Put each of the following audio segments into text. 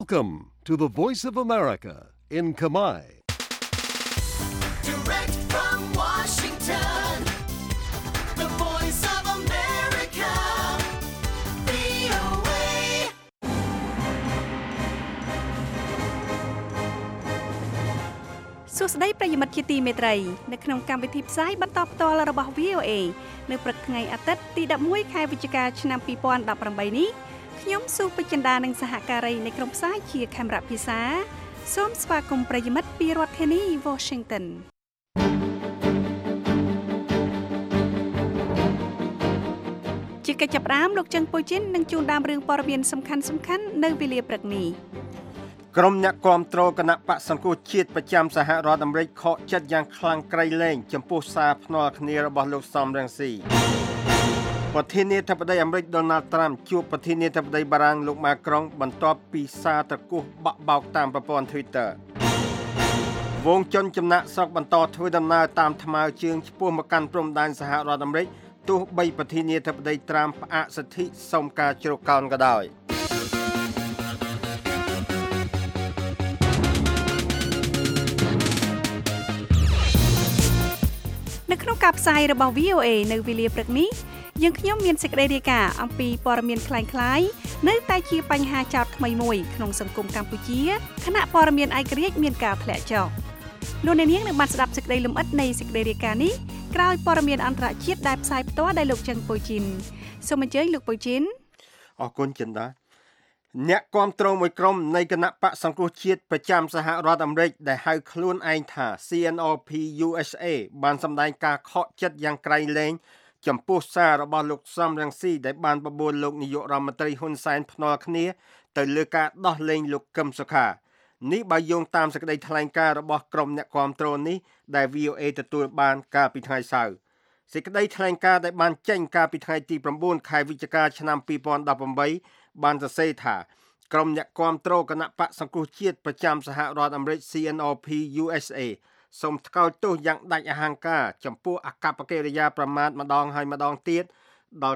Welcome to the Voice of America in Khmer. Direct from Washington, the Voice of America, VOA. សួស្តីប្រិយមិត្តជាទីមេត្រីនៅក្នុងកម្មវិធីផ្សាយបន្តផ្ទាល់របស់ VOA នៅព្រឹកថ្ងៃអាទិត្យទី11ខែវិច្ឆិកាឆ្នាំ2018នេះខ្ញុំស៊ូពេជ្រចិន្តានិងសហការីនៃក្រុមផ្សាយជាខេមរៈភាសាសូមស្វាគមន៍ប្រិយមិត្តពីរដ្ឋធានី Washington ជាកិច្ចចាប់ផ្ដើមលោកចឹងពុយជិននឹងជួនដើមរឿងព័ត៌មានសំខាន់ៗនៅវេលាព្រឹកនេះក្រុមអ្នកគាំទ្រគណៈបក្សសង្គ្រោះជាតិប្រចាំសហរដ្ឋអាមេរិកខកចិត្តយ៉ាងខ្លាំងក្រៃលែងចំពោះសារភ្នាល់គ្នារបស់លោកសំរងស៊ីប្រធានាធិបតីអាមេរិក Donald Trump ជួបប្រធានាធិបតីបារាំងលោក Macron បន្ទាប់ពីសារត្រគោះបាក់បោកតាមប្រព័ន្ធ Twitter វងជនចំណាក់ស្រុកបន្តធ្វើដំណើរតាមថ្មើរជើងឆ្ពោះមកកាន់ព្រំដែនសហរដ្ឋអាមេរិកទោះបីប្រធានាធិបតី Trump ផ្អាកសិទ្ធិសុំការជ្រកកោនក៏ដោយនៅក្នុងការផ្សាយរបស់ VOA នៅវេលាព្រឹកនេះយើងខ្ញុំមានសេចក្តីរាយការណ៍អំពីព័ត៌មានคล้ายៗនៅតែជាបញ្ហាចោទថ្មីមួយក្នុងសង្គមកម្ពុជាខណៈព័ត៌មានឯករាជ្យមានការធ្លាក់ចុះលោកអ្នកនាងនឹងបានស្ដាប់សេចក្តីលម្អិតនៃសេចក្តីរាយការណ៍នេះក្រោយព័ត៌មានអន្តរជាតិដែលផ្សាយផ្ទាល់ដោយលោកចឹងពុយជីនសូមអញ្ជើញលោកពុយជីនអរគុណចិន្តាអ្នកគាំទ្រមួយក្រុមនៃគណៈបក្សសង្គ្រោះជាតិប្រចាំសហរដ្ឋអាមេរិកដែលហៅខ្លួនឯងថា CNRP USA បានសម្ដែងការខកចិត្តយ៉ាងក្រៃលែងចំពោះសាររបស់លោកសំរងស៊ីដែលបានបបួលលោកនាយករដ្ឋមន្ត្រីហ៊ុនសែនភ្នាល់គ្នាទៅលើការដោះលែងលោកកឹមសុខានេះបើយោងតាមសេចក្តីថ្លែងការណ៍របស់ក្រុមអ្នកគាំទ្រនេះដែល VOA ទទួលបានកាលពីថ្ងៃសៅរ៍សេចក្តីថ្លែងការណ៍ដែលបានចេញកាលពីថ្ងៃទី9ខែវិច្ឆិកាឆ្នាំ2018បានសរសេរថាក្រុមអ្នកគាំទ្រគណៈបក្សសង្គ្រោះជាតិប្រចាំសហរដ្ឋអាមេរិក CNRP USA សូមថ្កោលទោសយ៉ាងដាច់អហង្ការចំពោះអកប្បកិរិយាប្រមាថម្ដងហើយម្ដងទៀតដល់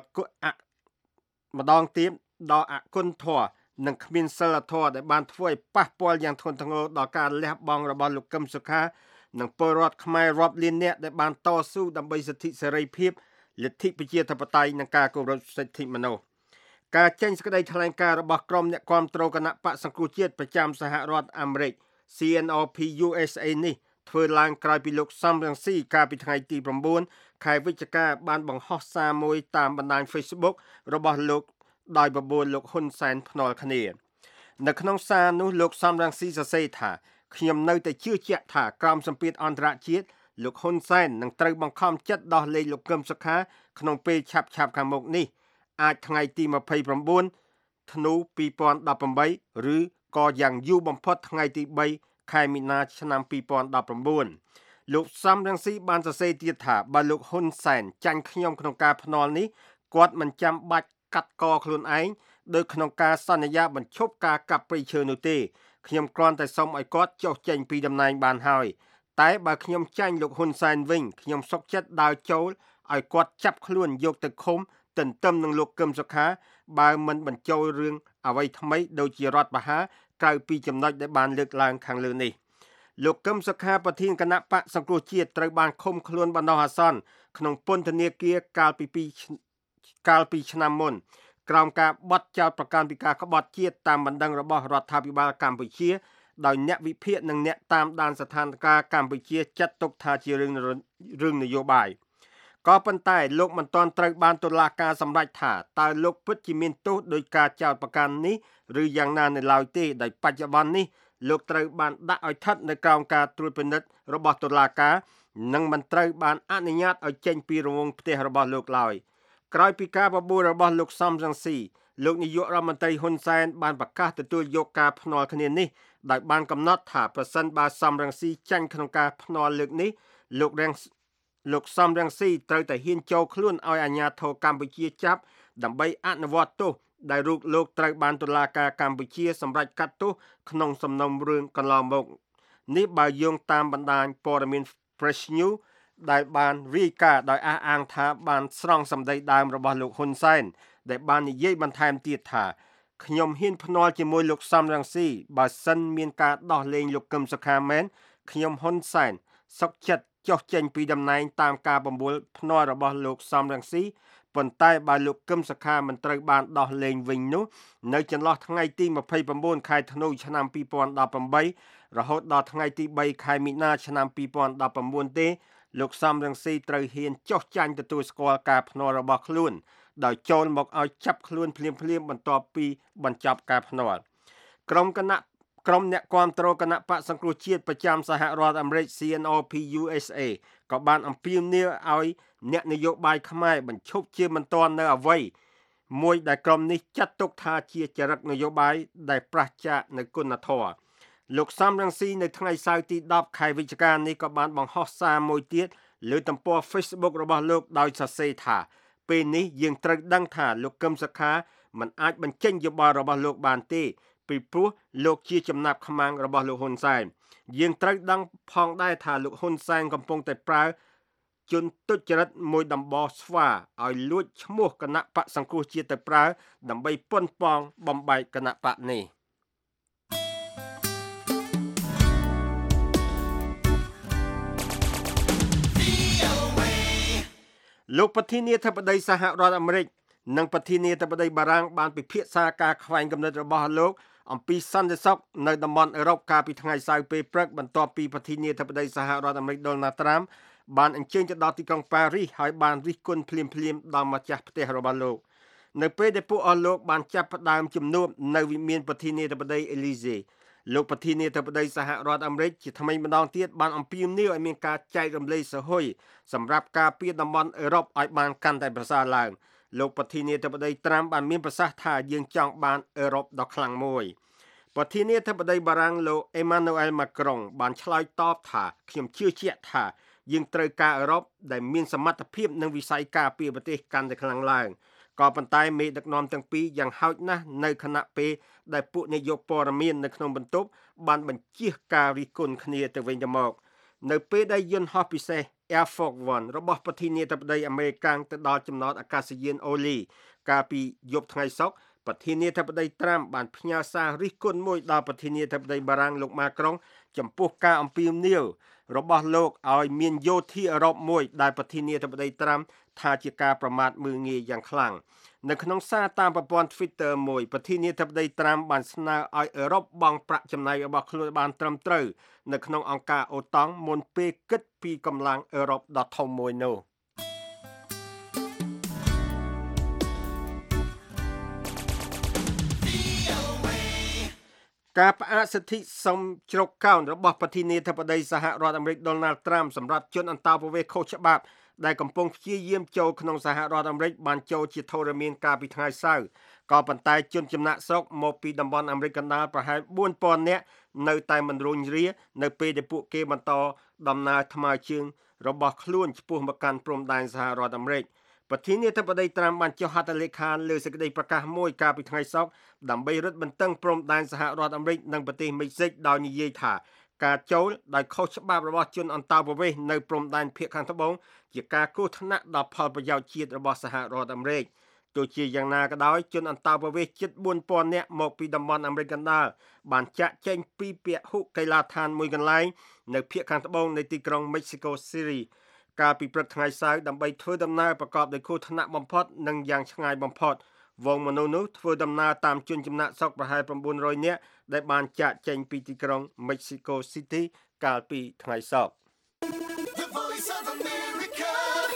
ដល់អគុណធម៌និងគ្មានសិលធម៌ដែលបានធ្វើឲ្យប៉ះពាល់យ៉ាងធ្ងន់ធ្ងរដល់ការលះបង់របស់លោកកឹមសុខានិងពលរដ្ឋខ្មែររាប់លាននាក់ដែលបានតស៊ូដើម្បីសិទ្ធិសេរីភាពលទ្ធិប្រជាធិបតេយ្យនិងការគោរពសិទ្ធិមនុស្សការចេញសេចក្តីថ្លែងការណ៍របស់ក្រុមអ្នកគាំទ្រគណៈបក្សសង្គ្រោះជាតិប្រចាំសហរដ្ឋអាមេរិក CNRP USA នេះធ្វើឡើងក្រោយពីលោកសំរងស៊ីកាលពីថ្ងៃទី9ខែវិច្ឆិកាបានបង្ហោះសារមួយតាមបណ្ដាញ Facebook របស់លោកដោយបបួលលោកហ៊ុនសែនភ្នាល់គ្នានៅក្នុងសារនោះលោកសំរងស៊ីសរសេរថាខ្ញុំនៅតែជឿជាក់ថាក្រមសម្ពាធអន្តរជាតិលោកហ៊ុនសែននឹងត្រូវបង្ខំចិត្តដោះលែងលោកកឹមសុខាក្នុងពេលឆាប់ខាងមុខនេះអាចថ្ងៃទី29ធ្នូ2018ឬក៏យ៉ាងយូរបំផុតថ្ងៃទី3ខែមីនាឆ្នាំ2019លោកសំរងស៊ីបានសរសេរទៀតថាបើលោកហ៊ុនសែនចាញ់ខ្ញុំក្នុងការភ្នាល់នេះគាត់មិនចាំបាច់កាត់កខ្លួនឯងដោយក្នុងការសន្យាបញ្ឈប់ការកាប់ព្រៃឈើនោះទេខ្ញុំគ្រាន់តែសូមឲ្យគាត់ចុះចេញពីតំណែងបានហើយតែបើខ្ញុំចាញ់លោកហ៊ុនសែនវិញខ្ញុំសុខចិត្តដើរចូលឲ្យគាត់ចាប់ខ្លួនយកទៅឃុំទន្ទឹមនឹងលោកកឹមសុខាបើមិនបញ្ចូលរឿងអ្វីថ្មីដូចជារដ្ឋបហាក្រៅពីចំណុចដែលបានលើកឡើងខាងលើនេះលោកកឹមសុខាប្រធានគណៈបក្សសង្គ្រោះជាតិត្រូវបានឃុំខ្លួនបណ្ដោះអាសន្នក្នុងពន្ធនាគារកាលពីឆ្នាំមុនក្រោមការបទចោទប្រកាន់ពីការក្បត់ជាតិតាមបណ្ដឹងរបស់រដ្ឋាភិបាលកម្ពុជាដោយអ្នកវិភាគនិងអ្នកតាមដានស្ថានភាពកម្ពុជាចាត់ទុកថាជារឿងនយោបាយក៏ប៉ុន្តែលោកមិនទាន់ត្រូវបានតុលាការសម្រេចថាតើលោកពិតជាមានទោសដោយការចោទប្រកាន់នេះឬយ៉ាងណានៅឡើយទេដោយបច្ចុប្បន្ននេះលោកត្រូវបានដាក់ឲ្យស្ថិតនៅក្រោមការត្រួតពិនិត្យរបស់តុលាការនិងមិនត្រូវបានអនុញ្ញាតឲ្យចេញពីរង្វង់ផ្ទះរបស់លោកឡើយក្រោយពីការបបួលរបស់លោកសំរងស៊ីលោកនាយករដ្ឋមន្ត្រីហ៊ុនសែនបានប្រកាសទទួលយកការភ្នាល់គ្នានេះដោយបានកំណត់ថាប្រសិនបើសំរងស៊ីចាញ់ក្នុងការភ្នាល់លើកនេះលោកសំរងស៊ីត្រូវតែហ៊ានចូលខ្លួនឲ្យអាជ្ញាធរកម្ពុជាចាប់ដើម្បីអនុវត្តទោសដែលលោកត្រូវបានតុលាការកម្ពុជាសម្រេចកាត់ទោសក្នុងសំណុំរឿងកន្លងមកនេះបើយោងតាមបណ្ដាញព័ត៌មាន Fresh News ដែលបានរាយការណ៍ដោយអះអាងថាបានស្រង់សម្ដីដើមរបស់លោកហ៊ុនសែនដែលបាននិយាយបន្ថែមទៀតថាខ្ញុំហ៊ានភ្នាល់ជាមួយលោកសំរងស៊ីបើសិនមានការដោះលែងលោកកឹមសុខាមែនខ្ញុំហ៊ុនសែនសុកចិត្តចុះចេញពីតំណែងតាមការបំពុលភ្នាល់របស់លោកសំរងស៊ីប៉ុន្តែបើលោកកឹមសុខាមិនត្រូវបានដោះលែងវិញនោះនៅចន្លោះថ្ងៃទី29ខែធ្នូឆ្នាំ2018រហូតដល់ថ្ងៃទី3ខែមីនាឆ្នាំ2019ទេលោកសំរងស៊ីត្រូវហ៊ានចុះចាញ់ទទួលស្គាល់ការភ្នាល់របស់ខ្លួនដោយចូលមកឲ្យចាប់ខ្លួនភ្លាមបន្ទាប់ពីបញ្ចប់ការភ្នាល់ក្រុមអ្នកគាំទ្រគណៈបកសង្គ្រោះជាតិប្រចាំសហរដ្ឋអាមេរិក CNRP USA ក៏បានអំពាវនាវឲ្យអ្នកនយោបាយខ្មែរបញ្ឈប់ជាមិនទាន់នៅអ្វីមួយដែលក្រុមនេះចាត់ទុកថាជាចរិតនយោបាយដែលប្រឆាចនៅគុណធម៌លោកសំរងស៊ីនៅថ្ងៃសៅរ៍ទី10ខែវិច្ឆិកានេះក៏បានបង្ហោះសារមួយទៀតលើទំព័រ Facebook របស់លោកដោយសរសេរថាពេលនេះយើងត្រូវដឹងថាលោកកឹមសុខាមិនអាចបញ្ចេញយោបល់របស់លោកបានទេពីព្រោះលោកជាចំណាប់ខ្មាំងរបស់លោកហ៊ុនសែនយើងត្រូវដឹងផងដែរថាលោកហ៊ុនសែនកំពុងតែប្រើជនទុច្ចរិតមួយដំបោស្វាឲ្យលួចឈ្មោះគណៈបកសង្គ្រោះជាតិទៅប្រើដើម្បីប៉ុនប៉ងបំបែកគណៈបកនេះលោកប្រធានាធិបតីសហរដ្ឋអាមេរិកនិងប្រធានាធិបតីបារាំងបានពិភាក្សាការខ្វែងគំនិតរបស់លោកអំពីសន្តិសុខនៅតំបន់អឺរ៉ុបកាលពីថ្ងៃសៅរ៍ពេលព្រឹកបន្ទាប់ពីប្រធានាធិបតីសហរដ្ឋអាមេរិក Donald Trump បានអញ្ជើញទៅដល់ទីក្រុងប៉ារីសហើយបានរិះគន់ភ្លាមដល់ម្ចាស់ផ្ទះរបស់លោកនៅពេលដែលពួកអស់លោកបានចាប់ផ្ដើមជំនួបនៅវិមានប្រធានាធិបតីអេលីសេលោកប្រធានាធិបតីសហរដ្ឋអាមេរិកជាថ្មីម្ដងទៀតបានអំពាវនាវឲ្យមានការចែករំលែកសហុយសម្រាប់ការពារតំបន់អឺរ៉ុបឲ្យបានកាន់តែប្រសើរឡើងលោកប្រធានាធិបតីត្រាំបានមានប្រសាសន៍ថាយើងចង់បានអឺរ៉ុបដ៏ខ្លាំងមួយប្រធានាធិបតីបារាំងលោក Emmanuel Macron បានឆ្លើយតបថាខ្ញុំជឿជាក់ថាយើងត្រូវការអឺរ៉ុបដែលមានសមត្ថភាពនិងវិស័យការពារប្រទេសកាន់តែខ្លាំងឡើងក៏ប៉ុន្តែមេដឹកនាំទាំងពីរយ៉ាងហោចណាស់នៅខណៈពេលដែលពួកនាយកព័ត៌មាននៅក្នុងបន្ទប់បានបញ្ជៀសការរិះគន់គ្នាទៅវិញទៅមកនៅពេលដែលយន្តហោះពិសេស Air Force One របស់ប្រធានាធិបតីអាមេរិកទៅដល់ចំណតអាកាសយានអូលីកាលពីយប់ថ្ងៃសុក្រប្រធានាធិបតីត្រាំបានផ្ញើសាររិះគន់មួយដល់ប្រធានាធិបតីបារាំងលោកម៉ាក្រុងចំពោះការអំពាវនាវរបស់លោកឲ្យមានយោធាអឺរ៉ុបមួយដែលប្រធានាធិបតីត្រាំថាជាការប្រមាថមើលងាយយ៉ាងខ្លាំងនៅក្នុងសារតាមប្រព័ន្ធ Twitter មួយប្រធានាធិបតីត្រាំបានស្នើឲ្យអឺរ៉ុបបង់ប្រាក់ចំណាយរបស់ខ្លួនបានត្រឹមត្រូវនៅក្នុងអង្គការអូតង់មុនពេលគិតពីកម្លាំងអឺរ៉ុបដ៏ធំមួយនោះការផ្អាកសិទ្ធិសំជ្រកកោនរបស់ប្រធានាធិបតីសហរដ្ឋអាមេរិក Donald Trump សម្រាប់ជនអន្តោប្រវេសន៍ខុសច្បាប់ដែលកំពុងព្យាយាមចូលក្នុងសហរដ្ឋអាមេរិកបានចូលជាធរមានកាលពីថ្ងៃសៅរ៍ក៏ប៉ុន្តែជនចំណាក់ស្រុកមកពីតំបន់អាមេរិកកណ្ដាលប្រហែល 4000 នាក់នៅតែមិនរួញរានៅពេលដែលពួកគេបន្តដំណើរថ្មើរជើងរបស់ខ្លួនឆ្ពោះមកកាន់ព្រំដែនសហរដ្ឋអាមេរិកប្រធានាធិបតីត្រាំបានចុះហត្ថលេខាលើសេចក្តីប្រកាសមួយកាលពីថ្ងៃសុក្រដើម្បីរឹតបន្តឹងព្រំដែនសហរដ្ឋអាមេរិកនិងប្រទេសមិចស៊ិកដោយនិយាយថាការចូលដោយខុសច្បាប់របស់ជនអន្តោប្រវេសន៍នៅព្រំដែនភាគខាងត្បូងជាការគ្រោះថ្នាក់ដល់ផលប្រយោជន៍ជាតិរបស់សហរដ្ឋអាមេរិកទោះជាយ៉ាងណាក៏ដោយជនអន្តោប្រវេសន៍ជិត 4000 នាក់មកពីតំបន់អាមេរិកកណ្ដាលបានចាក់ចែងពីពហុកីឡាដ្ឋានមួយកន្លែងនៅភាគខាងត្បូងនៃទីក្រុង Mexico City កាលពីព្រឹកថ្ងៃសៅរ៍ដើម្បីធ្វើដំណើរប្រកបដោយគ្រោះថ្នាក់បំផុតនិងយ៉ាងឆ្ងាយបំផុតវងមនុស្សនោះធ្វើដំណើរតាមជនចំណាក់ស្រុកប្រហែល 900 នាក់ដែលបានចាក់ចែងពីទីក្រុង Mexico City កាលពីថ្ងៃសុក្រ The Voice of America,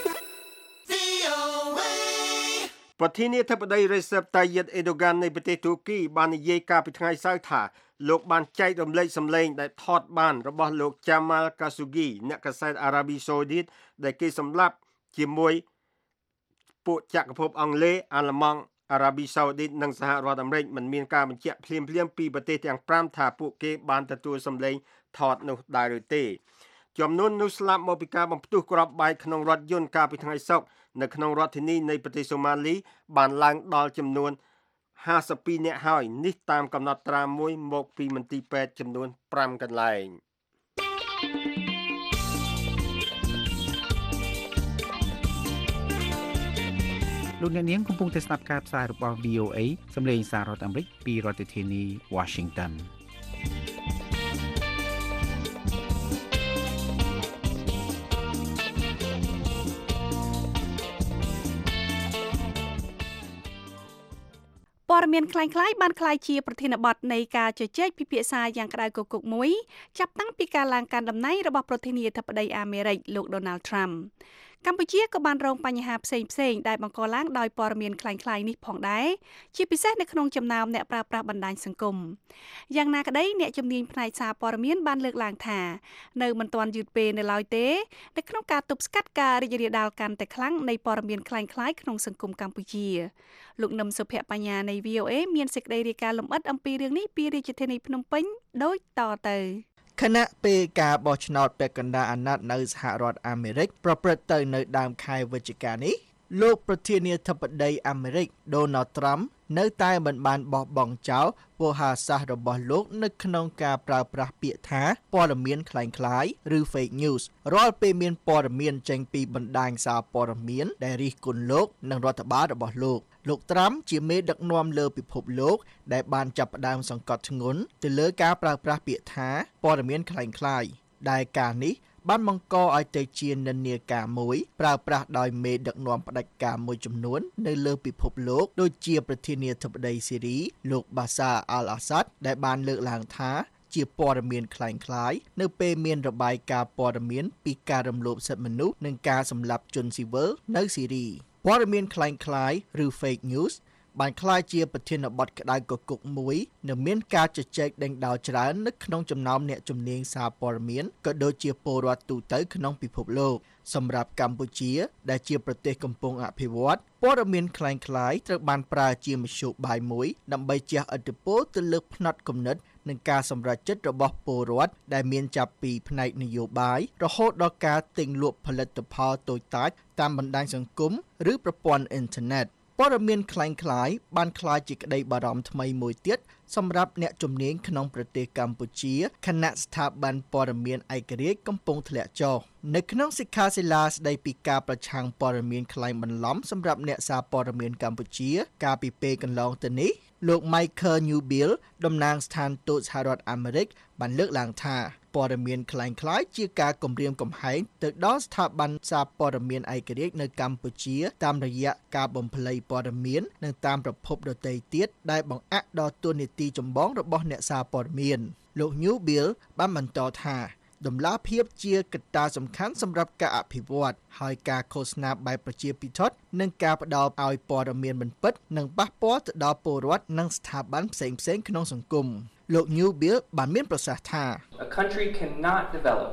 VOA ប្រធានាធិបតី Recep Tayyip Erdogan នៃប្រទេសទូគីបាននិយាយកាលពីថ្ងៃសៅរ៍ថាលោកបានចែករំលែកសម្លេងដែលថតបានរបស់លោក Jamal Khashoggi អ្នកកាសែត Arabi Saudit ដែលគេសម្លាប់ជាមួយពួកចក្រភពអង់គ្លេសអាល្លឺម៉ង់ Arabi Saudit និងសហរដ្ឋអាមេរិកមិនមានការបញ្ជាក់ភ្លាមៗពីប្រទេសទាំង5ថាពួកគេបានទទួលសម្លេងថតនោះដែរឬទេចំនួននោះស្លាប់មកពីការបំផ្ទុះគ្រាប់បែកក្នុងរថយន្តកាលពីថ្ងៃសុក្រនៅក្នុងរដ្ឋធានីនៃប្រទេសសូម៉ាលីបានឡើងដល់ចំនួន52នាក់ហើយនេះតាមកំណត់ត្រាមួយមកពីមន្ទីរពេទ្យចំនួន5កន្លែងលោកអ្នកនាងកំពុងតែស្ដាប់ការផ្សាយរបស់ VOA សម្លេងសាររដ្ឋអាមេរិកពីរដ្ឋធានី Washington ព័ត៌មានคล้ายៗបានคล้ายជាប្រធានបទនៃការជជែកពិភាក្សាយ៉ាងក្តៅគគុកមួយចាប់តាំងពីការឡើងកាន់តំណែងរបស់ប្រធានាធិបតីអាមេរិកលោក Donald Trump កម្ពុជាក៏បានរងបញ្ហាផ្សេងៗដែលបង្កឡើងដោយព័ត៌មានคล้ายៗនេះផងដែរជាពិសេសនៅក្នុងចំណោមអ្នកប្រើប្រាស់បណ្ដាញសង្គមយ៉ាងណាក្តីអ្នកជំនាញផ្នែកសារព័ត៌មានបានលើកឡើងថានៅមិនទាន់យឺតពេលនៅឡើយទេនៅក្នុងការទប់ស្កាត់ការរីករាលដាលកាន់តែខ្លាំងនៃព័ត៌មានคล้ายៗក្នុងសង្គមកម្ពុជាលោកនឹមសុភបញ្ញានៃ VOA មានសេចក្តីរាយការណ៍លម្អិតអំពីរឿងនេះពីរាជធានីភ្នំពេញដូចតទៅខណៈពេលការបោះឆ្នោតពាក់កណ្ដាលអាណត្តិនៅសហរដ្ឋអាមេរិកប្រព្រឹត្តទៅនៅដើមខែវិច្ឆិកានេះលោកប្រធានាធិបតីអាមេរិក Donald Trump នៅតែមិនបានបោះបង់ចោលវោហារសាស្ត្ររបស់លោកនៅក្នុងការប្រើប្រាស់ពាក្យថាព័ត៌មានคล้ายៗឬ fake news រាល់ពេលមានព័ត៌មានចេញពីបណ្ដាញសារព័ត៌មានដែលរិះគន់លោកនិងរដ្ឋបាលរបស់លោកត្រាំជាមេដឹកនាំលើពិភពលោកដែលបានចាប់ផ្ដើមសង្កត់ធ្ងន់ទៅលើការប្រើប្រាស់ពាក្យថាព័ត៌មានคล้ายៗដែលការនេះបានបង្កឲ្យទៅជានិន្នាការមួយប្រើប្រាស់ដោយមេដឹកនាំផ្ដាច់ការមួយចំនួននៅលើពិភពលោកដូចជាប្រធានាធិបតីស៊ីរីលោកបាសាអល់អាសាដដែលបានលើកឡើងថាជាព័ត៌មានคล้ายៗនៅពេលមានរបាយការណ៍ព័ត៌មានពីការរំលោភសិទ្ធិមនុស្សនិងការសម្លាប់ជនស៊ីវិលនៅស៊ីរីព័ត៌មានคล้ายៗឬ fake news បានក្លាយជាប្រធានបទក្តៅគគុកមួយនិងមានការជជែកដេញដោលច្រើននៅក្នុងចំណោមអ្នកជំនាញសារព័ត៌មានក៏ដូចជាពលរដ្ឋទូទៅក្នុងពិភពលោកសម្រាប់កម្ពុជាដែលជាប្រទេសកំពុងអភិវឌ្ឍព័ត៌មានคล้ายៗត្រូវបានប្រើជាមធ្យោបាយមួយដើម្បីជះឥទ្ធិពលទៅលើផ្នត់គំនិតនិងការសម្រេចចិត្តរបស់ពលរដ្ឋដែលមានចាប់ពីផ្នែកនយោបាយរហូតដល់ការទិញលក់ផលិតផលតូចតាចតាមបណ្ដាញសង្គមឬប្រព័ន្ធអ៊ីនធឺណិតព័ត៌មានคล้ายៗបានក្លាយជាក្តីបារម្ភថ្មីមួយទៀតសម្រាប់អ្នកជំនាញក្នុងប្រទេសកម្ពុជាខណៈស្ថាប័នព័ត៌មានឯករាជ្យកំពុងធ្លាក់ចុះនៅក្នុងសិក្ខាសាលាស្តីពីការប្រឆាំងព័ត៌មានក្លែងបន្លំសម្រាប់អ្នកសារព័ត៌មានកម្ពុជាកាលពីពេលកន្លងទៅនេះលោក Michael Newbill តំណាងស្ថានទូតសហរដ្ឋអាមេរិកបានលើកឡើងថាព័ត៌មានคล้ายៗជាការគំរាមកំហែងទៅដល់ស្ថាប័នសារព័ត៌មានឯករាជ្យនៅកម្ពុជាតាមរយៈការបំភ្លៃព័ត៌មាននិងតាមប្រភពដទៃទៀតដែលបង្អាក់ដល់តួនាទីចម្បងរបស់អ្នកសារព័ត៌មានលោក Newbill បានបន្តថាដំណាភាពជាកត្តាសំខាន់សម្រាប់ការអភិវឌ្ឍហើយការឃោសនាបែបប្រជាពិធនិងការផ្ដល់ឲ្យព័ត៌មានមិនពិតនិងប៉ះពាល់ទៅដល់ពលរដ្ឋនិងស្ថាប័នផ្សេងៗក្នុងសង្គមលោក Newbill បានមានប្រសាសន៍ថា A country cannot develop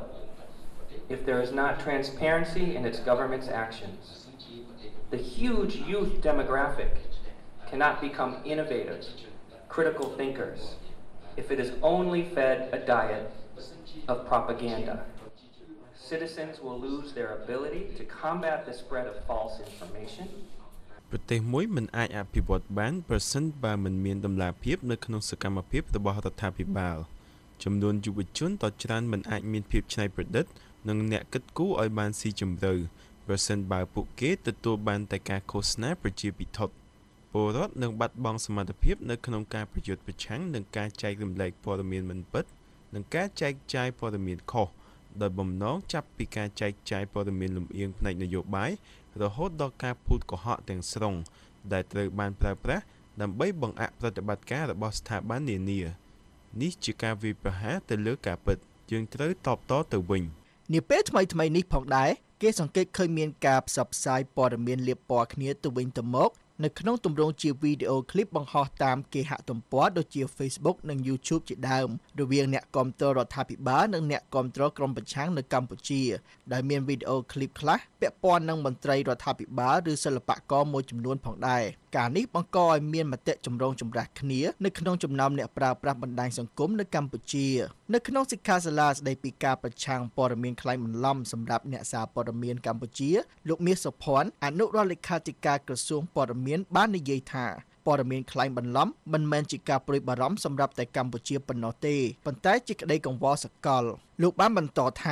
if there is not transparency in its government's actions. The huge youth demographic cannot become innovative, critical thinkers if it is only fed a diet of propaganda. Citizens will lose their ability to combat the spread of false information. ប្រទេសមួយមិនអាចអភិវឌ្ឍបានប្រសិនបើមិនមានតម្លាភាពនៅក្នុងសកម្មភាពរបស់រដ្ឋាភិបាលចំនួនយុវជនតច្រើនមិនអាចមានភាពច្នៃប្រឌិតនិងអ្នកគិតគូរឲ្យបានស៊ីជម្រៅប្រសិនបើពួកគេទទួលបានតែការឃោសនាប្រជាពិធពលរដ្ឋនឹងបាត់បង់សមត្ថភាពនៅក្នុងការប្រយុទ្ធប្រឆាំងនឹងការចែករំលែកព័ត៌មានមិនពិតនិងការចែកចាយព័ត៌មានខុសដោយបំណងចាប់ពីការចែកចាយព័ត៌មានលំអៀងផ្នែកនយោបាយរហូតដល់ការភូតកុហកទាំងស្រុងដែលត្រូវបានប្រើប្រាស់ដើម្បីបង្អាក់ប្រតិបត្តិការរបស់ស្ថាប័ននានានេះជាការវាយប្រហារទៅលើការពិតយើងត្រូវតបតទៅវិញនាពេលថ្មីនេះផងដែរគេសង្កេតឃើញមានការផ្សព្វផ្សាយព័ត៌មានលាបពណ៌គ្នាទៅវិញទៅមកនៅក្នុងទម្រង់ជាវីដេអូឃ្លីបបង្ហោះតាមគេហទំព័រដូចជា Facebook និង YouTube ជាដើមរវាងអ្នកគាំទ្ររដ្ឋាភិបាលនិងអ្នកគាំទ្រក្រុមប្រឆាំងនៅកម្ពុជាដែលមានវីដេអូឃ្លីបខ្លះពាក់ព័ន្ធនឹងមន្ត្រីរដ្ឋាភិបាលឬសិល្បករមួយចំនួនផងដែរការនេះបង្កឲ្យមានមតិចម្រូងចម្រាសគ្នានៅក្នុងចំណោមអ្នកប្រើប្រាស់បណ្ដាញសង្គមនៅកម្ពុជានៅក្នុងសិក្ខាសាលាស្ដីពីការប្រឆាំងព័ត៌មានក្លែងបន្លំសម្រាប់អ្នកសារព័ត៌មានកម្ពុជាលោកមាសសុភ័ណ្ឌអនុរដ្ឋលេខាធិការក្រសួងព័ត៌មានបាននិយាយថាព័ត៌មានក្លែងបន្លំមិនមែនជាការព្រួយបារម្ភសម្រាប់តែកម្ពុជាប៉ុណ្ណោះទេប៉ុន្តែជាក្តីកង្វល់សកលលោកបានបន្តថា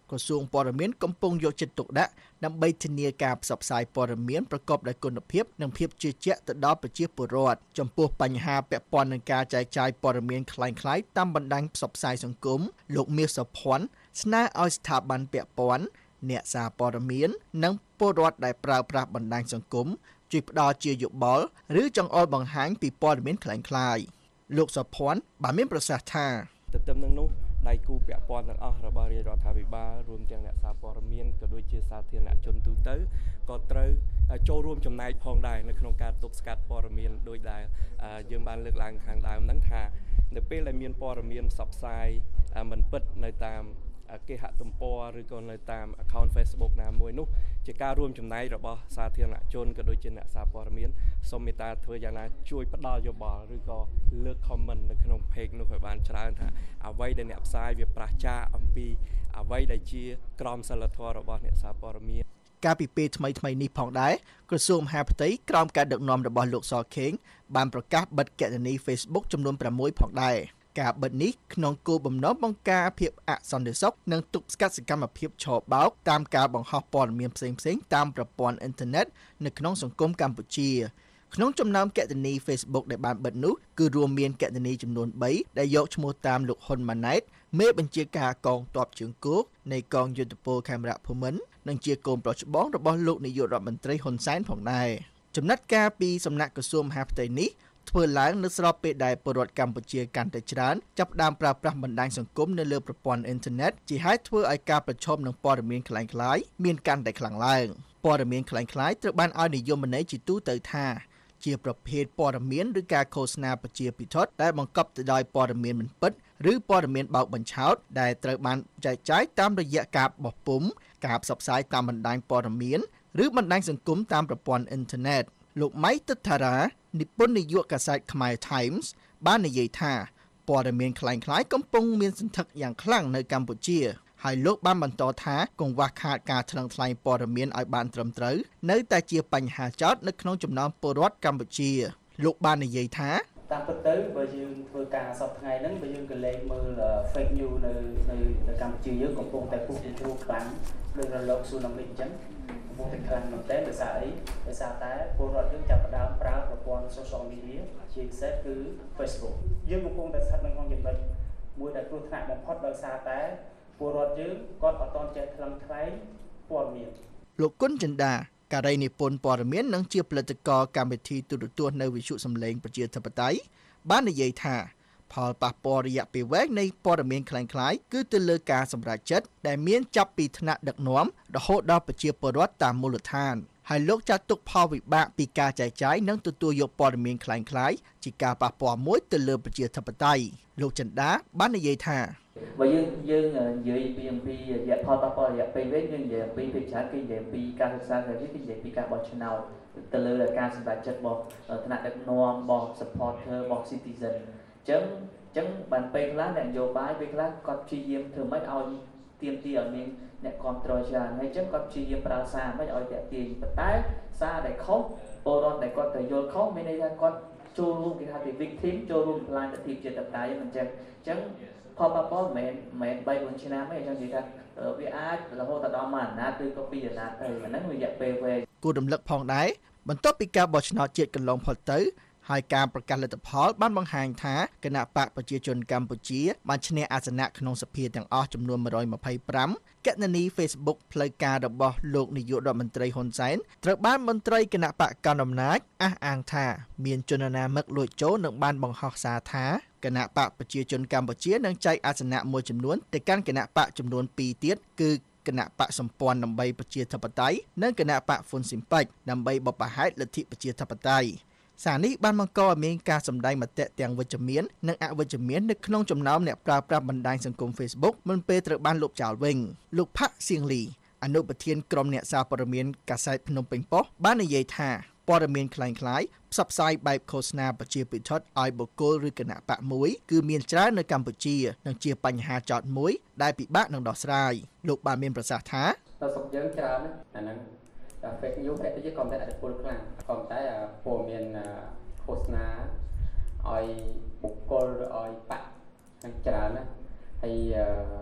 ក្រសួងព័ត៌មានកំពុងយកចិត្តទុកដាក់ដើម្បីធានាការផ្សព្វផ្សាយព័ត៌មានប្រកបដោយគុណភាពនិងភាពជឿជាក់ទៅដល់ប្រជាពលរដ្ឋចំពោះបញ្ហាពាក់ព័ន្ធនឹងការចែកចាយព័ត៌មានคล้ายៗតាមបណ្ដាញផ្សព្វផ្សាយសង្គមលោកមាសសុភ័ណ្ឌស្នើឲ្យស្ថាប័នពាក់ព័ន្ធអ្នកសារព័ត៌មាននិងពលរដ្ឋដែលប្រើប្រាស់បណ្ដាញសង្គមជួយផ្ដល់ជាយោបល់ឬចង្អុលបង្ហាញពីព័ត៌មានคล้ายៗលោកសុភ័ណ្ឌបានមានប្រសាសន៍ថាទន្ទឹមនឹងនោះដៃគូពាក់ព័ន្ធទាំងអស់របស់រាជរដ្ឋាភិបាលរួមទាំងអ្នកសារព័ត៌មានក៏ដូចជាសាធារណជនទូទៅក៏ត្រូវចូលរួមចំណែកផងដែរនៅក្នុងការទប់ស្កាត់ព័ត៌មានដោយដែលយើងបានលើកឡើងខាងដើមហ្នឹងថានៅពេលដែលមានព័ត៌មានផ្សព្វផ្សាយមិនពិតនៅតាមគេហទំព័រឬក៏នៅតាម account Facebook ណាមួយនោះជាការរួមចំណែករបស់សាធារណជនក៏ដូចជាអ្នកសារព័ត៌មានសូមមេត្តាធ្វើយ៉ាងណាជួយផ្ដល់យោបល់ឬក៏លើក comment នៅក្នុង page នោះឲ្យបានច្រើនថាអ្វីដែលអ្នកផ្សាយវាប្រឆាំងអំពីអ្វីដែលជាក្រមសីលធម៌របស់អ្នកសារព័ត៌មានកាលពីពេលថ្មីនេះផងដែរក្រសួងមហាផ្ទៃក្រោមការដឹកនាំរបស់លោកសខេងបានប្រកាសបិទគណនី Facebook ចំនួន6ផងដែរការបិទនេះក្នុងគោលបំណងបង្ការភាពអសន្តិសុខនិងទប់ស្កាត់សកម្មភាពឆបោកតាមការបង្ហោះព័ត៌មានផ្សេងៗតាមប្រព័ន្ធអ៊ីនធឺណិតនៅក្នុងសង្គមកម្ពុជាក្នុងចំណោមគណនី Facebook ដែលបានបិទនោះគឺរួមមានគណនីចំនួន3ដែលយកឈ្មោះតាមលោកហ៊ុនម៉ាណែតមេបញ្ជាការកងទ័ពជើងគោកនៃកងយុទ្ធពលខេមរៈភូមិន្ទនិងជាកូនប្រុសច្បងរបស់លោកនាយករដ្ឋមន្ត្រីហ៊ុនសែនផងដែរចំណាត់ការពីសំណាក់ក្រសួងមហាផ្ទៃនេះធ្វើឡើងនៅស្របពេលដែលពលរដ្ឋកម្ពុជាកាន់តែច្រើនចាប់ផ្ដើមប្រើប្រាស់បណ្ដាញសង្គមនៅលើប្រព័ន្ធអ៊ីនធឺណិតជាហេតុធ្វើឲ្យការប្រឈមនឹងព័ត៌មានคล้ายៗមានកាន់តែខ្លាំងឡើងព័ត៌មានคล้ายៗត្រូវបានឲ្យនិយមន័យជាទូទៅថាជាប្រភេទព័ត៌មានឬការឃោសនាប្រជាពិធដែលបង្កប់ទៅដោយព័ត៌មានមិនពិតឬព័ត៌មានបោកបញ្ឆោតដែលត្រូវបានចែកចាយតាមរយៈការបោះពុម្ពការផ្សព្វផ្សាយតាមបណ្ដាញព័ត៌មានឬបណ្ដាញសង្គមតាមប្រព័ន្ធអ៊ីនធឺណិតលោកម៉ៃទិដ្ឋារានិពន្ធនាយកកាសែតខ្មែរ Times បាននិយាយថាព័ត៌មានคล้ายៗកំពុងមានសន្ធឹកយ៉ាងខ្លាំងនៅកម្ពុជាហើយលោកបានបន្តថាកង្វះខាតការថ្លឹងថ្លែងព័ត៌មានឲ្យបានត្រឹមត្រូវនៅតែជាបញ្ហាចោទនៅក្នុងចំណោមពលរដ្ឋកម្ពុជាលោកបាននិយាយថាតាមពិតទៅបើយើងធ្វើការសប្តាហ៍ថ្ងៃហ្នឹងបើយើងក៏លេខមើល fake news នៅកម្ពុជាយើងកំពុងតែពុះជ្រុលខ្លាំងដោយរលក tsunami អញ្ចឹងកំពុងតែខ្លាំងមែនទែនដោយសារអីដោយសារតែពលរដ្ឋយើងចាប់ផ្ដើមប្រើប្រព័ន្ធ social media ជាពិសេសគឺ Facebook យើងកំពុងតែស្ថិតនៅក្នុងចំណុចមួយដែលគ្រោះថ្នាក់បំផុតដោយសារតែពលរដ្ឋយើងគាត់អត់ទាន់ចេះថ្លឹងថ្លែងព័ត៌មានលោកគុណចិន្តាការីនិពន្ធព័ត៌មាននិងជាផលិតករកម្មវិធីទូរទស្សន៍នៅវិទ្យុសំឡេងប្រជាធិបតេយ្យបាននិយាយថាផលប៉ះពាល់រយៈពេលវែងនៃព័ត៌មានคล้ายៗគឺទៅលើការសម្រេចចិត្តដែលមានចាប់ពីថ្នាក់ដឹកនាំរហូតដល់ប្រជាពលរដ្ឋតាមមូលដ្ឋានហើយលោកចាត់ទុកផលវិបាកពីការចែកចាយនិងទទួលយកព័ត៌មានคล้ายៗជាការប៉ះពាល់មួយទៅលើប្រជាធិបតេយ្យលោកចិន្តាបាននិយាយថាបើយើងនិយាយពីរយៈផលប៉ះពាល់រយៈពេលវែងយើងនិយាយពីភាគច្រើនគឺនិយាយពីការសិក្សាគឺនិយាយពីការបោះឆ្នោតទៅលើការសម្រេចចិត្តរបស់ថ្នាក់ដឹកនាំរបស់ supporter របស់ citizen អញ្ចឹងបានពេលខ្លះអ្នកនយោបាយពេលខ្លះគាត់ព្យាយាមធ្វើម៉េចឲ្យទាមទារឲ្យមានអ្នកគ្រប់គ្រងច្រើនហើយអញ្ចឹងគាត់ព្យាយាមប្រើសារមិនឲ្យតាក់ទាញប៉ុន្តែសារដែលខុសពលរដ្ឋដែលគាត់ទៅយល់ខុសមានន័យថាគាត់ចូលរួមគេហៅថា victim ចូលរួមផ្លាញ់លទ្ធិជាតិតៃមិនអញ្ចឹងផលប៉ះពាល់មិនមែន3-4ឆ្នាំទេអញ្ចឹងនិយាយថាវាអាចរហូតដល់មួយអាណត្តិឬក៏2អាណត្តិទៅអាហ្នឹងរយៈពេលវែងគួររំលឹកផងដែរបន្ទាប់ពីការបោះឆ្នោតជាតិកន្លងផុតទៅហើយការប្រកាសលទ្ធផលបានបង្ហាញថាគណៈបកប្រជាជនកម្ពុជាបានឈ្នះអាសនៈក្នុងសភាទាំងអស់ចំនួន125គណនី Facebook ផ្លូវការរបស់លោកនាយករដ្ឋមន្ត្រីហ៊ុនសែនត្រូវបានមន្ត្រីគណៈបកកណ្ដាលអំណាចអះអាងថាមានជនណាមឹកលួចចូលនិងបានបង្ហោះសារថាគណៈបកប្រជាជនកម្ពុជានឹងចែកអាសនៈមួយចំនួនទៅកាន់គណៈបកចំនួន2ទៀតគឺគណៈបកសម្ព័ន្ធដើម្បីប្រជាធិបតេយ្យនិងគណៈបកហ្វុនស៊ីមពេចដើម្បីបបហេតុលទ្ធិប្រជាធិបតេយ្យសារនេះបានបង្កឲ្យមានការសម្ដែងមតិទាំងវិជ្ជមាននិងអវិជ្ជមាននៅក្នុងចំណោមអ្នកប្រើប្រាស់បណ្ដាញសង្គម Facebook មុនពេលត្រូវបានលុបចោលវិញលោកផាក់សៀងលីអនុប្រធានក្រុមអ្នកសារព័ត៌មានកាសែតភ្នំពេញប៉ុស្តិ៍បាននិយាយថាព័ត៌មានคล้ายៗផ្សព្វផ្សាយបែបឃោសនាប្រជាពិធឲ្យបុគ្គលឬគណៈបកមួយគឺមានច្រើននៅកម្ពុជានិងជាបញ្ហាចោទមួយដែលពិបាកនឹងដោះស្រាយលោកបានមានប្រសាសន៍ថាដល់ស្រុកយើងច្រើនអាហ្នឹងfake news តែជាកំតែអតិពលខ្លាំងកំតែព័ត៌មានឃោសនាឲ្យបុគ្គលឬឲ្យបកហ្នឹងច្រើនណាហើយ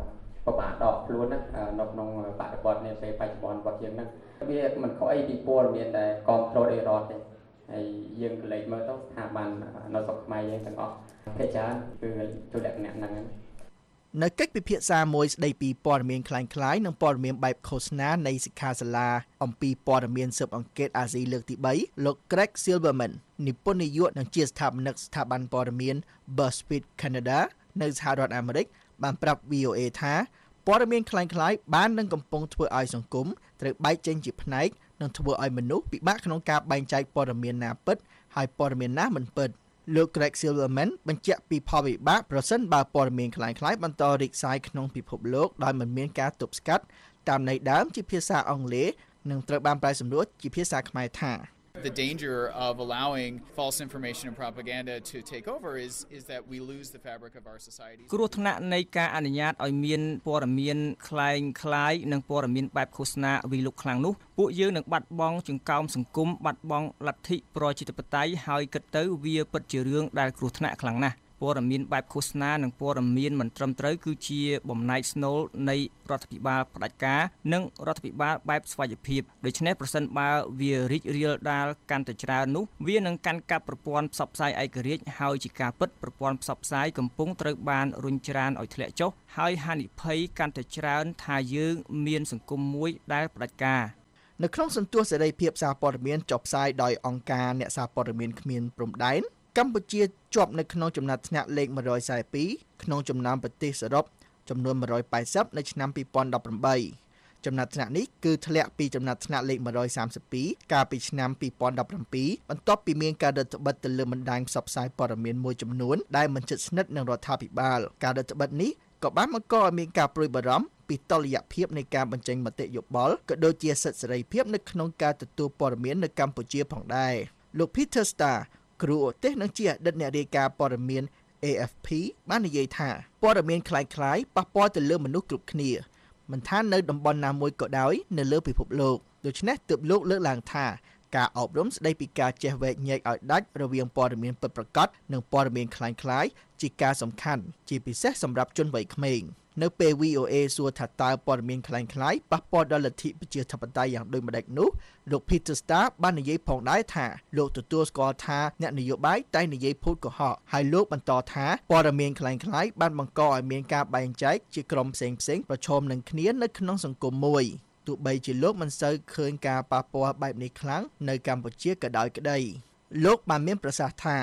ពិបាកដកខ្លួនណានៅក្នុងបរិបទនេះពេលបច្ចុប្បន្នរបស់យើងហ្នឹងវាមិនខុសអីពីព័ត៌មានដែលគ្រប់គ្រងដោយរដ្ឋទេហើយយើងក៏លេចមើលទៅស្ថាប័ននៅស្រុកខ្មែរយើងទាំងអស់ភាគច្រើនគឺជួយលក្ខណៈហ្នឹងនៅកិច្ចពិភាក្សាមួយស្ដីពីព័ត៌មានคล้ายៗនិងព័ត៌មានបែបឃោសនានៃសិក្ខាសាលាអំពីព័ត៌មានស៊ើបអង្កេតអាស៊ីលើកទី3លោក Greg Silverman និពន្ធនាយកនិងជាស្ថាបនិកស្ថាប័នព័ត៌មាន BuzzFeed Canada នៅសហរដ្ឋអាមេរិកបានប្រាប់ VOA ថាព័ត៌មានคล้ายៗបាននឹងកំពុងធ្វើឲ្យសង្គមត្រូវបែកចេញជាផ្នែកនិងធ្វើឲ្យមនុស្សពិបាកក្នុងការបែងចែកព័ត៌មានណាពិតហើយព័ត៌មានណាមិនពិតលោក Greg Silverman បញ្ជាក់ពីផលវិបាកប្រសិនបើព័ត៌មានคล้ายៗបន្តរីកសាយក្នុងពិភពលោកដោយមិនមានការទប់ស្កាត់តាមន័យដើមជាភាសាអង់គ្លេសនិងត្រូវបានប្រែសម្រួលជាភាសាខ្មែរថា The danger of allowing false information and propaganda to take over is that we lose the fabric of our society. គ្រោះថ្នាក់នៃការអនុញ្ញាតឲ្យមានព័ត៌មានคล้ายៗនិងព័ត៌មានបែបឃោសនាវិលុកខ្លាំងនោះពួកយើងនឹងបាត់បង់ចង្កោមសង្គមបាត់បង់លទ្ធិប្រជាធិបតេយ្យហើយគិតទៅវាពិតជារឿងដែលគ្រោះថ្នាក់ខ្លាំងណាស់ព័ត៌មានបែបឃោសនានិងព័ត៌មានមិនត្រឹមត្រូវគឺជាបំណែកស្នូលនៃរដ្ឋាភិបាលផ្ដាច់ការនិងរដ្ឋាភិបាលបែបស្វ័យភាពដូច្នេះប្រសិនបើវារីករាលដាលកាន់តែច្រើននោះវានឹងកាន់កាប់ប្រព័ន្ធផ្សព្វផ្សាយឯករាជ្យហើយជាការពិតប្រព័ន្ធផ្សព្វផ្សាយកំពុងត្រូវបានរុញច្រានឲ្យធ្លាក់ចុះហើយហានិភ័យកាន់តែច្រើនថាយើងមានសង្គមមួយដែលផ្ដាច់ការនៅក្នុងសន្ទុះសេរីភាពសារព័ត៌មានចុះផ្សាយដោយអង្គការអ្នកសារព័ត៌មានគ្មានព្រំដែនកម្ពុជាជាប់នៅក្នុងចំណាត់ថ្នាក់លេខ142ក្នុងចំណោមប្រទេសសរុបចំនួន180នៅឆ្នាំ2018ចំណាត់ថ្នាក់នេះគឺធ្លាក់ពីចំណាត់ថ្នាក់លេខ132កាលពីឆ្នាំ2017បន្ទាប់ពីមានការរឹតបន្តឹងទៅលើបណ្ដាញផ្សព្វផ្សាយព័ត៌មានមួយចំនួនដែលមិនជិតស្និទ្ធនឹងរដ្ឋាភិបាលការរឹតបន្តឹងនេះក៏បានបង្កឲ្យមានការព្រួយបារម្ភពីតុល្យភាពនៃការបញ្ចេញមតិយោបល់ក៏ដូចជាសិទ្ធិសេរីភាពនៅក្នុងការទទួលព័ត៌មាននៅកម្ពុជាផងដែរលោក Peter Starr គ្រូឧទ្ទេសនិងជាអតីតអ្នករាយការណ៍ព័ត៌មាន AFP បាននិយាយថាព័ត៌មានคล้ายៗប៉ះពាល់ទៅលើមនុស្សគ្រប់គ្នាមិនថានៅតំបន់ណាមួយក៏ដោយនៅលើពិភពលោកដូច្នេះទើបលោកលើកឡើងថាការអប់រំស្ដីពីការចេះវែកញែកឲ្យដាច់រវាងព័ត៌មានពិតប្រាកដនិងព័ត៌មានคล้ายៗជាការសំខាន់ជាពិសេសសម្រាប់ជនវ័យក្មេងនៅពេល VOA សួរថាតើព័ត៌មានคล้ายៗប៉ះពាល់ដល់លទ្ធិប្រជាធិបតេយ្យយ៉ាងដូចម្តេចនោះលោក Peter Starr បាននិយាយផងដែរថាលោកទទួលស្គាល់ថាអ្នកនយោបាយតែនិយាយភូតកុហកហើយលោកបន្តថាព័ត៌មានคล้ายៗបានបង្កឲ្យមានការបែងចែកជាក្រុមផ្សេងៗប្រឈមនឹងគ្នានៅក្នុងសង្គមមួយទោះបីជាលោកមិនសូវឃើញការប៉ះពាល់បែបនេះខ្លាំងនៅកម្ពុជាក៏ដោយក្តីលោកបានមានប្រសាសន៍ថា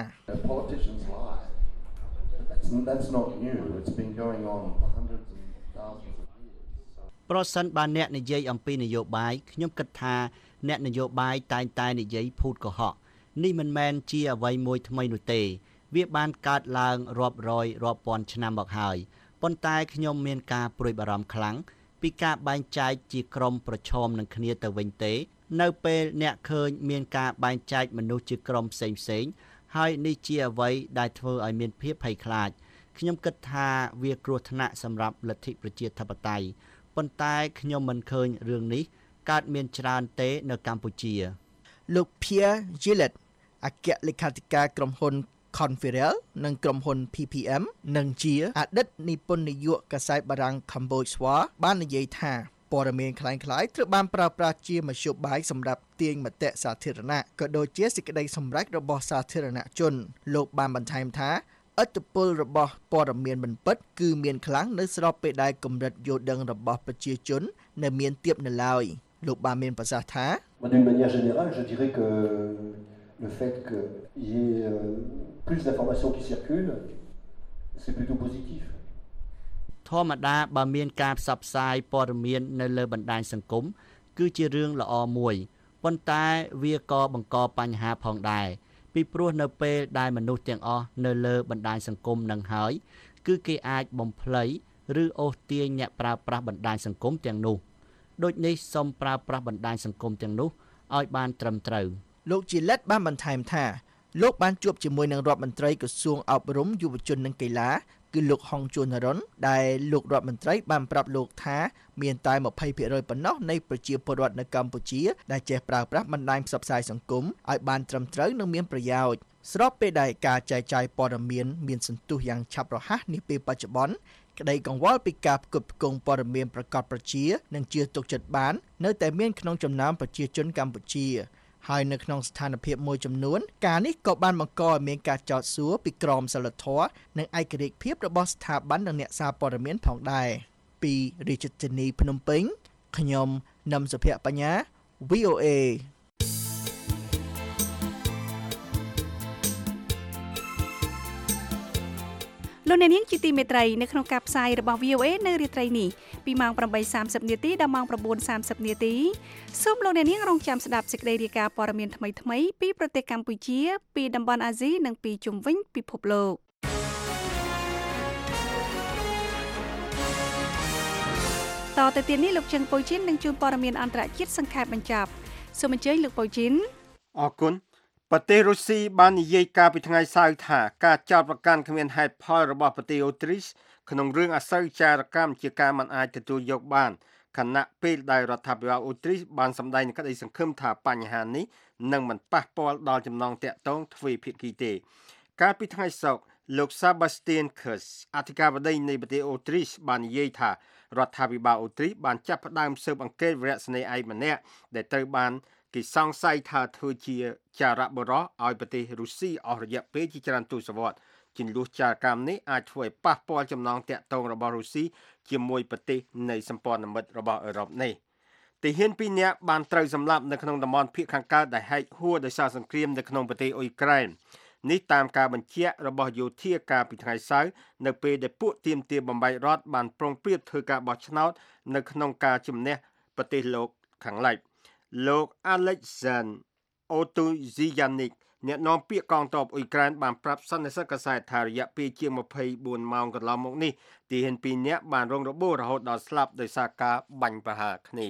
That's not new. It's been going on for hundreds and thousands of years. ប្រសិនបើអ្នកនិយាយអំពីនយោបាយខ្ញុំគិតថាអ្នកនយោបាយតែងនិយាយភូតកុហកនេះមិនមែនជាអ្វីមួយថ្មីនោះទេវាបានកើតឡើងរាប់រយរាប់ពាន់ឆ្នាំមកហើយប៉ុន្តែខ្ញុំមានការព្រួយបារម្ភខ្លាំងពីការបែងចែកជាក្រុមប្រឈមនឹងគ្នាទៅវិញទេនៅពេលអ្នកឃើញមានការបែងចែកមនុស្សជាក្រុមផ្សេងៗហើយនេះជាអ្វីដែលធ្វើឲ្យមានភាពភ័យខ្លាចខ្ញុំគិតថាវាគ្រោះថ្នាក់សម្រាប់លទ្ធិប្រជាធិបតេយ្យប៉ុន្តែខ្ញុំមិនឃើញរឿងនេះកើតមានច្រើនទេនៅកម្ពុជាលោក Pierre Gillette អគ្គលេខាធិការក្រុមហ៊ុន Confrere និងក្រុមហ៊ុន PPM និងជាអតីតនិពន្ធនាយកកាសែតបារាំង Cambodia បាននិយាយថាព័ត៌មានคล้ายៗត្រូវបានប្រើប្រាស់ជាមធ្យោបាយសម្រាប់ទាញមតិសាធារណៈក៏ដូចជាសេចក្តីសម្រេចរបស់សាធារណជនលោកបានបន្ថែមថាឥទ្ធិពលរបស់ព័ត៌មានមិនពិតគឺមានខ្លាំងនៅស្របពេលដែលកម្រិតយល់ដឹងរបស់ប្រជាជននៅមានទាបនៅឡើយលោកបានមានប្រសាសន៍ថា D'une manière générale, je dirais que le fait qu'il y ait plus d'informations qui circulent, c'est plutôt positif. ធម្មតាបើមានការផ្សព្វផ្សាយព័ត៌មាននៅលើបណ្ដាញសង្គមគឺជារឿងល្អមួយប៉ុន្តែវាក៏បង្កបញ្ហាផងដែរពីព្រោះនៅពេលដែលមនុស្សទាំងអស់នៅលើបណ្ដាញសង្គមនឹងហើយគឺគេអាចបំភ្លៃឬអូសទាញអ្នកប្រើប្រាស់បណ្ដាញសង្គមទាំងនោះដូចនេះសូមប្រើប្រាស់បណ្ដាញសង្គមទាំងនោះឲ្យបានត្រឹមត្រូវលោក Gillette បានបន្ថែមថាលោកបានជួបជាមួយនឹងរដ្ឋមន្ត្រីក្រសួងអប់រំយុវជននិងកីឡាគឺលោកហុងជួនរុនដែលលោករដ្ឋមន្ត្រីបានប្រាប់លោកថាមានតែ 20% ប៉ុណ្ណោះនៃប្រជាពលរដ្ឋនៅកម្ពុជាដែលចេះប្រើប្រាស់បណ្ដាញផ្សព្វផ្សាយសង្គមឲ្យបានត្រឹមត្រូវនិងមានប្រយោជន៍ស្របពេលដែលការចែកចាយព័ត៌មានសន្ទុះយ៉ាងឆាប់រហ័សនេះពេលបច្ចុប្បន្នក្តីកង្វល់ពីការផ្គត់ផ្គង់ព័ត៌មានប្រកបប្រជានិងជឿទុកចិត្តបាននៅតែមានក្នុងចំណោមប្រជាជនកម្ពុជាហើយនៅក្នុងស្ថានភាពមួយចំនួនការនេះក៏បានបង្កឲ្យមានការចោទសួរពីក្រមសីលធម៌និងឯករាជ្យភាពរបស់ស្ថាប័ននិងអ្នកសារព័ត៌មានផងដែរពីរាជធានីភ្នំពេញខ្ញុំនឹមសុភ័ក្របញ្ញា VOA លោកអ្នកនាងជាទីមេត្រីនៅក្នុងការផ្សាយរបស់ VOA នៅរាត្រីនេះពីម៉ោង 8:30 នាទីដល់ម៉ោង 9:30 នាទីសូមលោកអ្នកនាងរងចាំស្ដាប់សេចក្តីរាយការណ៍ព័ត៌មានថ្មីៗពីប្រទេសកម្ពុជាពីតំបន់អាស៊ីនិងពីជុំវិញពិភពលោកតទៅទៀតនេះលោកជឹងប៉ូជីននឹងជួនព័ត៌មានអន្តរជាតិសង្ខេបបញ្ចប់សូមអញ្ជើញលោកប៉ូជីនអរគុណប្រទេសរុស្ស៊ីបាននិយាយកាលពីថ្ងៃសៅរ៍ថាការចោទប្រកាន់គ្មានហេតុផលរបស់ប្រទេសអូទ្រីសក្នុងរឿងអសោចារកម្មជាការមិនអាចទទួលយកបានខណៈពេលដែលរដ្ឋាភិបាលអូទ្រីសបានសម្ដែងក្តីសង្ឃឹមថាបញ្ហានេះនឹងមិនប៉ះពាល់ដល់ចំណងតាក់ទងទ្វេភាគីទេកាលពីថ្ងៃសុក្រលោក Sebastian Kurz អធិការបតីនៃប្រទេសអូទ្រីសបាននិយាយថារដ្ឋាភិបាលអូទ្រីសបានចាប់ផ្ដើមស៊ើបអង្កេតវីរៈស្នេហ៍ឯកម្នាក់ដែលត្រូវបានគេសង្ស័យថាធ្វើជាចារបុរសឲ្យប្រទេសរុស្ស៊ីអស់រយៈពេលជាច្រើនទសវត្សរ៍ជំនួសចារកម្មនេះអាចធ្វើឲ្យប៉ះពាល់ចំណងតាក់ទងរបស់រុស្ស៊ីជាមួយប្រទេសនៃសម្ព័ន្ធមិត្តរបស់អឺរ៉ុបនេះទាហាន2នាក់បានត្រូវសម្លាប់នៅក្នុងតំបន់ភាគខាងកើតដែលហែកហួរដោយសារសង្គ្រាមនៅក្នុងប្រទេសអ៊ុយក្រែននេះតាមការបញ្ជាក់របស់យោធាកាលពីថ្ងៃសៅរ៍នៅពេលដែលពួកទាមទារបំបីរដ្ឋបានប្រុងប្រៀបធ្វើការបោះឆ្នោតនៅក្នុងការជំនះប្រទេសលោកខាងលិចលោក Alexander Otuzianik អ្នកនាំពាក្យកងទ័ពអ៊ុយក្រែនបានប្រាប់សន្និសីទកាសែតថារយៈពេលជាង24ម៉ោងកន្លងមកនេះទាហាន2នាក់បានរងរបួសរហូតដល់ស្លាប់ដោយសារការបាញ់ប្រហារគ្នា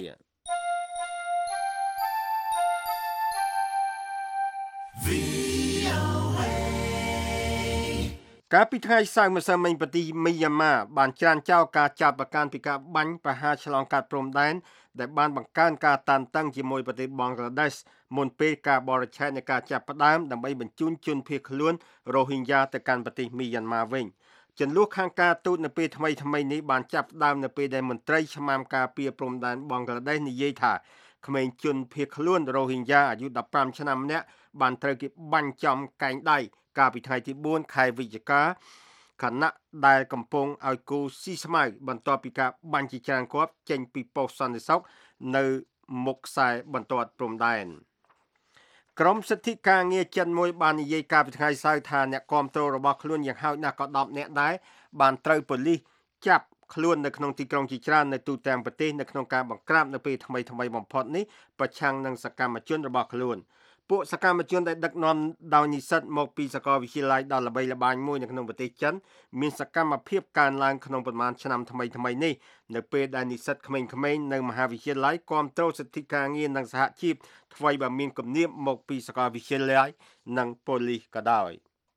កាលពីថ្ងៃសៅរ៍ម្សិលមិញប្រទេសមីយ៉ាន់ម៉ាបានច្រានចោលការចោទប្រកាន់ពីការបាញ់ប្រហារឆ្លងកាត់ព្រំដែនដែលបានបង្កើនការតានតឹងជាមួយប្រទេសបង់ក្លាដេសមុនពេលការបរិច្ឆេទនៃការចាប់ផ្ដើមដើម្បីបញ្ជូនជនភៀសខ្លួនរ៉ូហីញ៉ាទៅកាន់ប្រទេសមីយ៉ាន់ម៉ាវិញចន្លោះខាងការទូតនៅពេលថ្មីនេះបានចាប់ផ្ដើមនៅពេលដែលមន្ត្រីឆ្មាំការពារព្រំដែនបង់ក្លាដេសនិយាយថាក្មេងជនភៀសខ្លួនរ៉ូហីញ៉ាអាយុ15ឆ្នាំម្នាក់បានត្រូវគេបាញ់ចំកែងដៃកាលពីថ្ងៃទី4ខែវិច្ឆិកាខណៈដែលកំពុងឲ្យគូស៊ីស្មៅបន្ទាប់ពីការបាញ់ជាច្រើនគ្រាប់ចេញពីប៉ុស្តិ៍សន្តិសុខនៅមុខខ្សែបន្ទាត់ព្រំដែនក្រុមសិទ្ធិការងារចិនមួយបាននិយាយកាលពីថ្ងៃសៅរ៍ថាអ្នកគាំទ្ររបស់ខ្លួនយ៉ាងហោចណាស់ក៏10នាក់ដែរបានត្រូវប៉ូលីសចាប់ខ្លួននៅក្នុងទីក្រុងជាច្រើននៅទូទាំងប្រទេសនៅក្នុងការបង្ក្រាបនៅពេលថ្មីបំផុតនេះប្រឆាំងនឹងសកម្មជនរបស់ខ្លួនពួកសកម្មជនដែលដឹកនាំដោយនិស្សិតមកពីសាកលវិទ្យាល័យដ៏ល្បីល្បាញមួយនៅក្នុងប្រទេសចិនមានសកម្មភាពកើនឡើងក្នុងប្រមាណឆ្នាំថ្មីនេះនៅពេលដែលនិស្សិតក្មេងៗនៅមហាវិទ្យាល័យគាំទ្រសិទ្ធិការងារនិងសហជីពថ្មីបើមានគំនាបមកពីសាកលវិទ្យាល័យនិងប៉ូលីសក៏ដោយ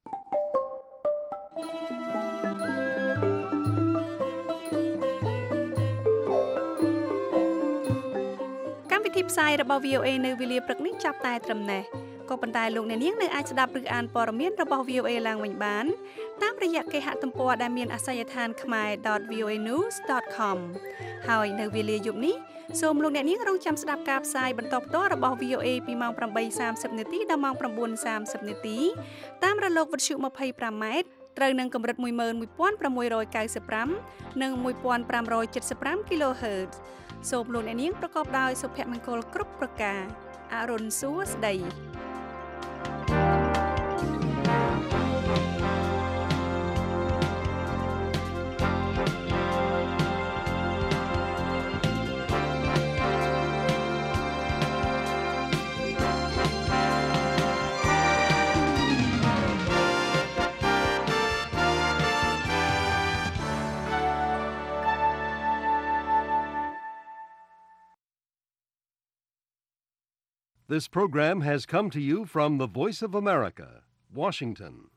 ទីផ្សាយរបស់ VOA នៅវេលាព្រឹកនេះចាប់តែត្រឹមនេះក៏ប៉ុន្តែលោកអ្នកនាងនៅអាចស្ដាប់ឬអានព័ត៌មានរបស់ VOA ឡើងវិញបានតាមរយៈគេហទំព័រដែលមានអាសយដ្ឋាន khmer.voanews.com ហើយនៅវេលាយប់នេះសូមលោកអ្នកនាងរងចាំស្ដាប់ការផ្សាយបន្តផ្ទាល់របស់ VOA ពីម៉ោង 8:30 នាទីដល់ម៉ោង 9:30 នាទីតាមរលកវិទ្យុ 25 ម៉ែត្រត្រូវនឹងកម្រិត 11695 និង 1575 kHzសូមលោកអ្នកនាងប្រកបដោយសុភមង្គលគ្រប់ប្រការអរុនសួស្តី This program has come to you from the Voice of America, Washington.